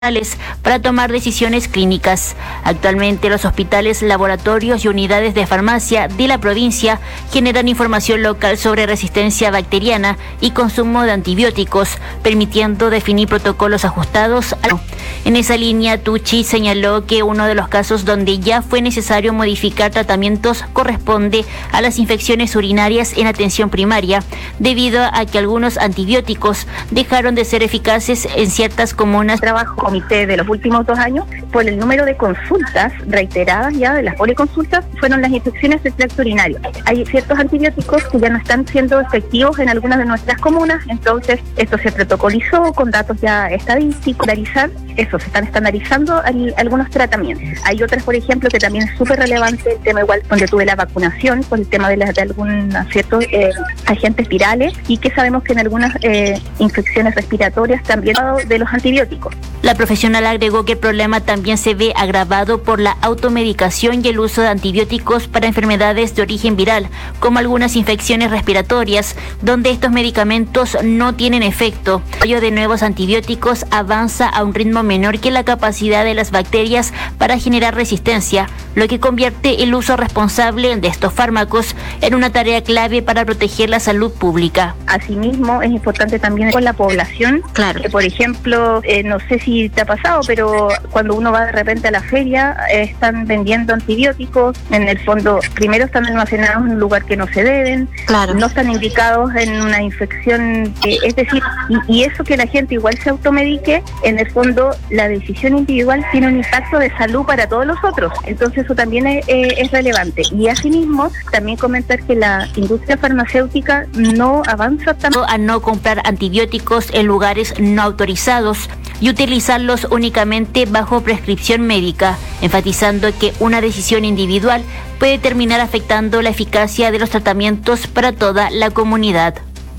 para tomar decisiones clínicas. Actualmente los hospitales, laboratorios y unidades de farmacia de la provincia generan información local sobre resistencia bacteriana y consumo de antibióticos, permitiendo definir protocolos ajustados. En esa línea, Tucci señaló que uno de los casos donde ya fue necesario modificar tratamientos corresponde a las infecciones urinarias en atención primaria, debido a que algunos antibióticos dejaron de ser eficaces en ciertas comunas. Trabajo comité de los últimos 2 años, por el número de consultas reiteradas ya de las policonsultas, fueron las infecciones del tracto urinario. Hay ciertos antibióticos que ya no están siendo efectivos en algunas de nuestras comunas, entonces esto se protocolizó con datos ya estadísticos, eso, se están estandarizando algunos tratamientos. Hay otras, por ejemplo, que también es súper relevante el tema igual, donde tuve la vacunación, por el tema de algunos ciertos agentes virales, y que sabemos que en algunas infecciones respiratorias también de los antibióticos. La profesional agregó que el problema también se ve agravado por la automedicación y el uso de antibióticos para enfermedades de origen viral, como algunas infecciones respiratorias, donde estos medicamentos no tienen efecto. El uso de nuevos antibióticos avanza a un ritmo menor que la capacidad de las bacterias para generar resistencia, lo que convierte el uso responsable de estos fármacos en una tarea clave para proteger la salud pública. Asimismo, es importante también con la población, claro, que por ejemplo, no sé si te ha pasado, pero cuando uno va de repente a la feria, están vendiendo antibióticos, en el fondo, primero están almacenados en un lugar que no se deben, claro, no están indicados en una infección, es decir, y eso que la gente igual se automedique, en el fondo, la decisión individual tiene un impacto de salud para todos los otros, entonces eso también es relevante. Y asimismo, también comentar que la industria farmacéutica no avanza tanto a no comprar antibióticos en lugares no autorizados y utilizarlos únicamente bajo prescripción médica, enfatizando que una decisión individual puede terminar afectando la eficacia de los tratamientos para toda la comunidad.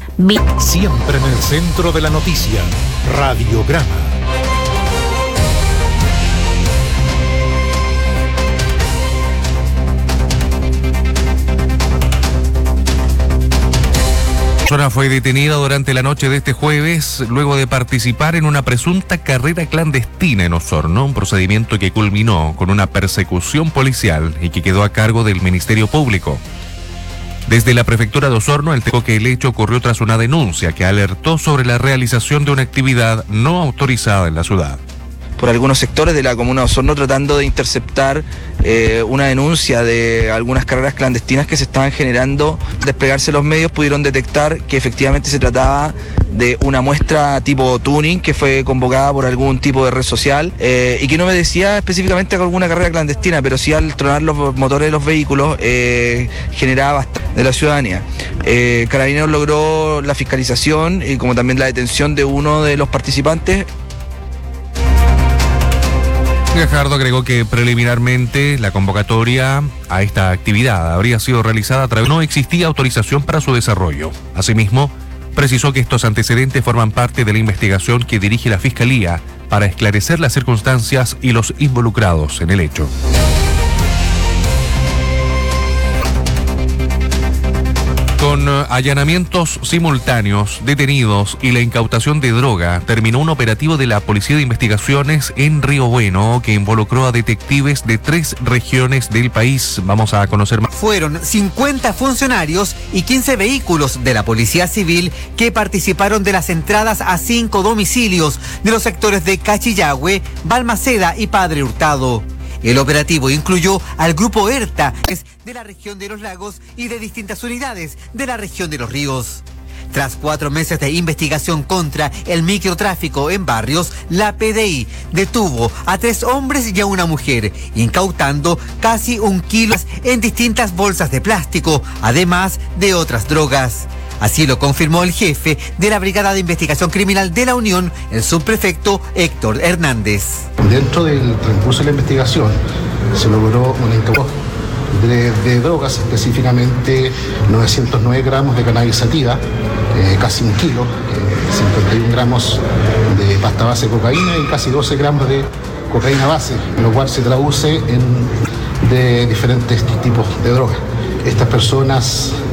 Siempre en el centro de la noticia, Radiograma. Fue detenida durante la noche de este jueves luego de participar en una presunta carrera clandestina en Osorno, un procedimiento que culminó con una persecución policial y que quedó a cargo del Ministerio Público. Desde la prefectura de Osorno, el hecho ocurrió tras una denuncia que alertó sobre la realización de una actividad no autorizada en la ciudad. Por algunos sectores de la comuna de Osorno, tratando de interceptar una denuncia de algunas carreras clandestinas que se estaban generando. Al desplegarse los medios, pudieron detectar que efectivamente se trataba de una muestra tipo tuning que fue convocada por algún tipo de red social y que no obedecía específicamente a alguna carrera clandestina, pero sí al tronar los motores de los vehículos generaba bastante de la ciudadanía. Carabineros logró la fiscalización y como también la detención de uno de los participantes. Gajardo agregó que preliminarmente la convocatoria a esta actividad habría sido realizada a través no existía autorización para su desarrollo. Asimismo, precisó que estos antecedentes forman parte de la investigación que dirige la Fiscalía para esclarecer las circunstancias y los involucrados en el hecho. Con allanamientos simultáneos, detenidos y la incautación de droga, terminó un operativo de la Policía de Investigaciones en Río Bueno que involucró a detectives de 3 regiones del país. Vamos a conocer más. Fueron 50 funcionarios y 15 vehículos de la Policía Civil que participaron de las entradas a 5 domicilios de los sectores de Cachillahue, Balmaceda y Padre Hurtado. El operativo incluyó al grupo ERTA de la región de los lagos y de distintas unidades de la región de los ríos. Tras 4 meses de investigación contra el microtráfico en barrios, la PDI detuvo a 3 hombres y a una mujer, incautando casi 1 kilo en distintas bolsas de plástico, además de otras drogas. Así lo confirmó el jefe de la Brigada de Investigación Criminal de la Unión, el subprefecto Héctor Hernández. Dentro del transcurso de la investigación se logró una incautación de drogas, específicamente 909 gramos de cannabis sativa, casi 1 kilo, 51 gramos de pasta base de cocaína y casi 12 gramos de cocaína base, lo cual se traduce en de diferentes tipos de drogas. Estas personas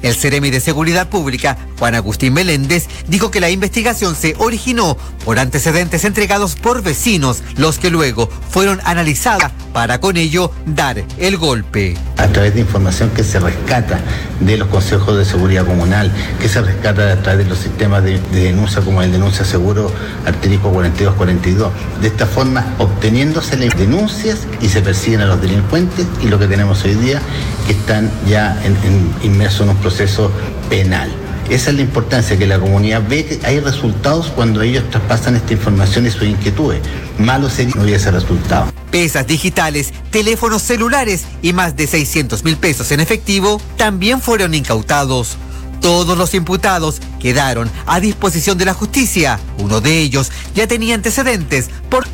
El Seremi de Seguridad Pública, Juan Agustín Meléndez, dijo que la investigación se originó por antecedentes entregados por vecinos, los que luego fueron analizados para con ello dar el golpe. A través de información que se rescata de los consejos de seguridad comunal, que se rescata a través de los sistemas de denuncia como el denuncia seguro asterisco 4242. De esta forma, obteniéndose las denuncias y se persiguen a los delincuentes, y lo que tenemos hoy día que están ya inmersos en un proceso penal. Esa es la importancia, que la comunidad ve que hay resultados cuando ellos traspasan esta información y sus inquietudes. Malo sería que no hubiese resultado. Pesas digitales, teléfonos celulares y más de 600.000 pesos en efectivo también fueron incautados. Todos los imputados quedaron a disposición de la justicia. Uno de ellos ya tenía antecedentes por...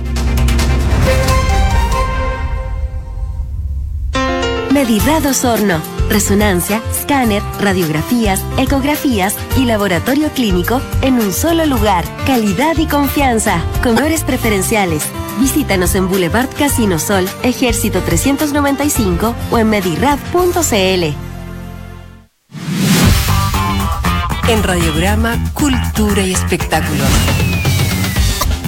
Medirrad Osorno. Resonancia, escáner, radiografías, ecografías y laboratorio clínico en un solo lugar. Calidad y confianza. Con valores preferenciales. Visítanos en Boulevard Casino Sol, Ejército 395 o en medirrad.cl. En Radiograma, Cultura y Espectáculos.